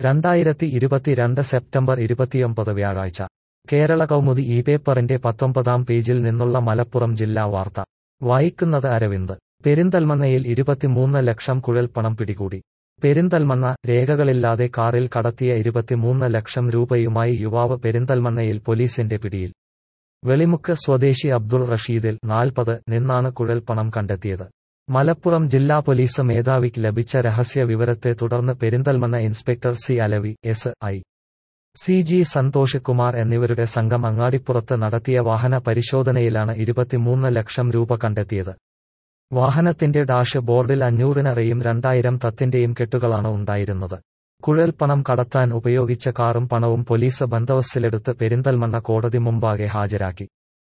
2022 September 29 വ്യാഴാഴ്ച കേരള കൗമുദി ഈ പേപ്പറിന്റെ 19-ാം പേജിൽ നിന്നുള്ള മലപ്പുറം ജില്ലാ വാർത്ത വായിക്കുന്നത് അരവിന്ദ്. പെരിന്തൽമണ്ണയിൽ 23 ലക്ഷം കുഴൽപ്പണം പിടികൂടി. പെരിന്തൽമണ്ണ രേഖകളില്ലാതെ കാറിൽ കടത്തിയ 23 ലക്ഷം രൂപയുമായി യുവാവ് പെരിന്തൽമണ്ണയിൽ പോലീസിന്റെ പിടിയിൽ. വെളിമുക്ക് സ്വദേശി അബ്ദുൾ റഷീദിൽ 40 നിന്നാണ് കുഴൽപ്പണം കണ്ടെത്തിയത്. മലപ്പുറം ജില്ലാ പോലീസ് മേധാവിക്ക് ലഭിച്ച രഹസ്യ വിവരത്തെ തുടർന്ന് Perinthalmanna inspector C Alavi, SI. C G Santhosh Kumar എന്നിവരുടെ സംഘം അങ്ങാടിപ്പുറത്ത് നടത്തിയ വാഹന പരിശോധനയിലാണ് 23 ലക്ഷം രൂപ കണ്ടെത്തിയത്. വാഹനത്തിന്റെ ഡാഷ് ബോർഡിൽ 500 റെയും 2000 തത്തിന്റെയും കെട്ടുകളാണ് ഉണ്ടായിരുന്നത്. കുഴൽപ്പണം കടത്താൻ ഉപയോഗിച്ച കാറും പണവും പോലീസ് ബന്ദോബസ്തിലെടുത്ത് പെരിന്തൽമണ്ണ കോടതി മുമ്പാകെ ഹാജരാക്കി.